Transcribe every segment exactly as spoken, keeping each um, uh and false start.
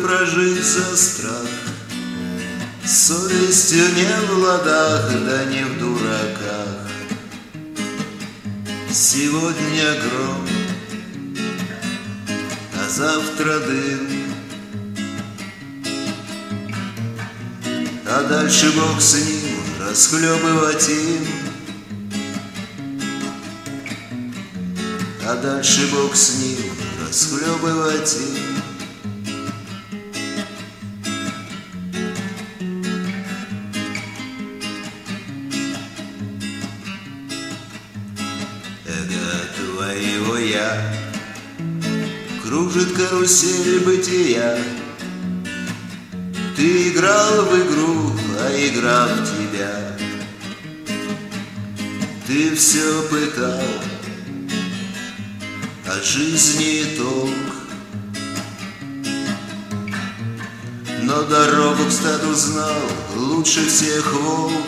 прожить за страх, с совестью не в ладах, да не в дураках. Сегодня гром, а завтра дым, а дальше Бог с ним, расхлебывать им. А дальше Бог с ним, расхлебывать им. Эго твоего я кружит карусель бытия. Ты играл в игру, а игра в тебя. Ты все пытал, от жизни толк, но дорогу к стаду знал лучше всех волк.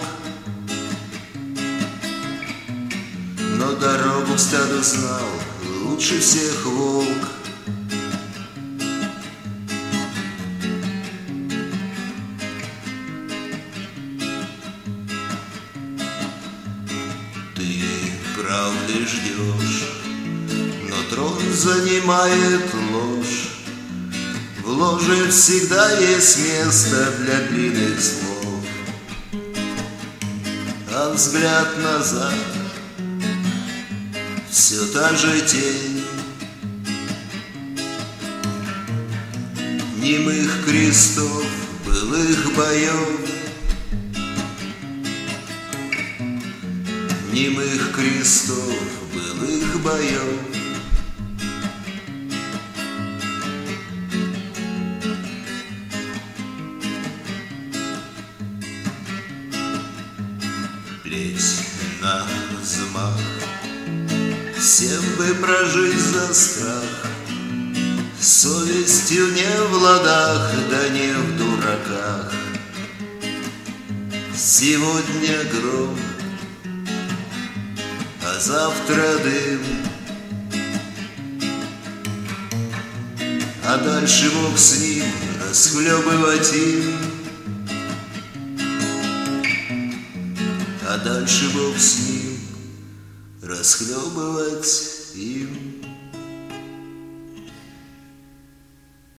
Но дорогу к стаду знал лучше всех волк. Ты правды ждешь, но трон занимает ложь. В ложе всегда есть место для длинных слов, а взгляд назад все та же тень немых крестов былых боев, немых крестов былых боев. Плеть на взмах, всем бы прожить за страх, с совестью не в ладах, да не в дураках. Сегодня гром, а завтра дым, а дальше Бог с ним, расхлебывать им. А дальше Бог с ним, расхлебывать